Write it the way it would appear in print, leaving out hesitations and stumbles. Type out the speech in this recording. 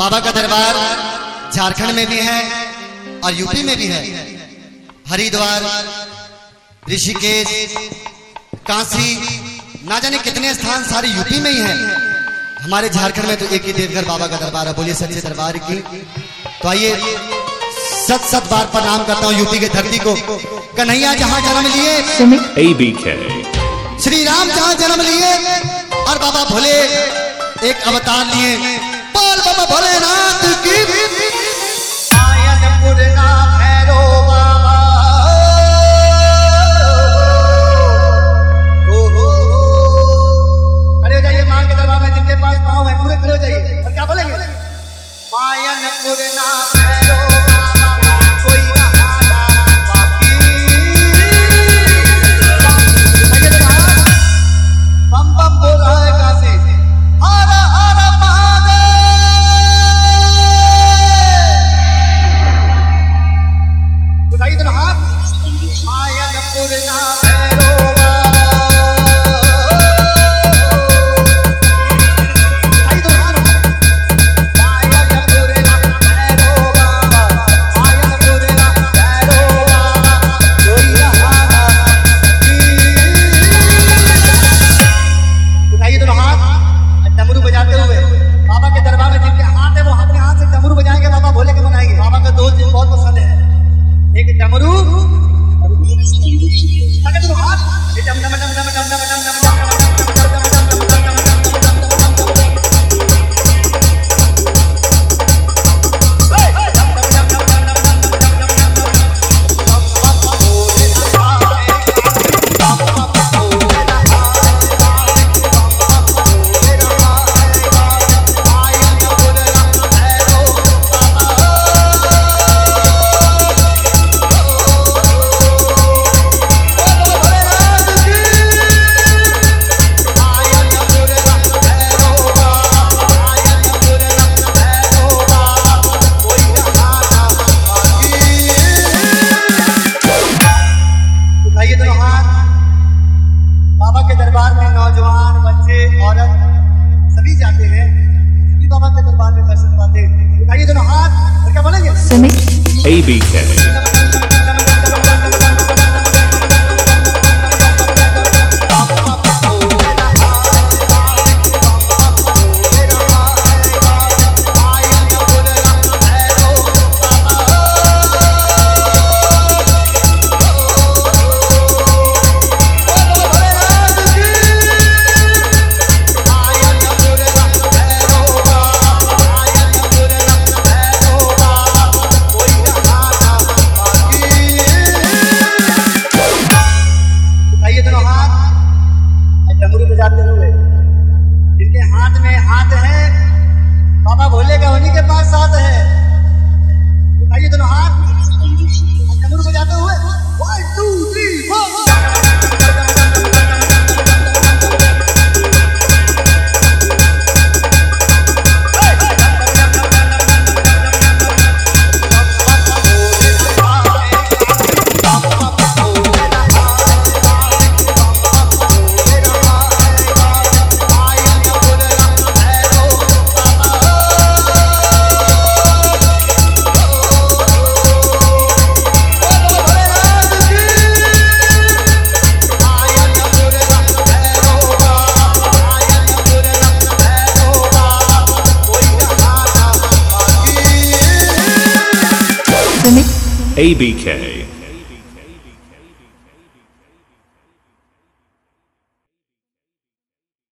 बाबा का दरबार झारखंड में भी है और यूपी में भी है। हरिद्वार, ऋषिकेश, काशी, ना जाने कितने स्थान सारे यूपी में ही है। हमारे झारखंड में तो एक ही देवघर बाबा का दरबार है। बोलिए सच्चे दरबार की। तो आइए सत बार प्रणाम करता हूँ यूपी की धरती को। कन्हैया जहाँ जन्म लिए, श्री राम जहाँ जन्म लिए और बाबा भोले एक अवतार लिए। बोल बाबा भोलेनाथ की। खड़े हो जाइए मां के दरबार में, जिनके पास पाँव है पूरे खड़े हो जाइए। और क्या बोलेंगे? मायनपुर ना भैरो बाबा, कोई रहा बाकी। बम बम बोल रहा है काशी। हर हर महादेव। उठाइए तो हाथ। मायनपुर ना भैरो ABK. जिनके हाथ में हाथ है, बाबा भोले का उन्हीं के पास साथ है। उठाइए दोनों हाथ, डमरू बजाते हुए 1 2 3 4। ABK.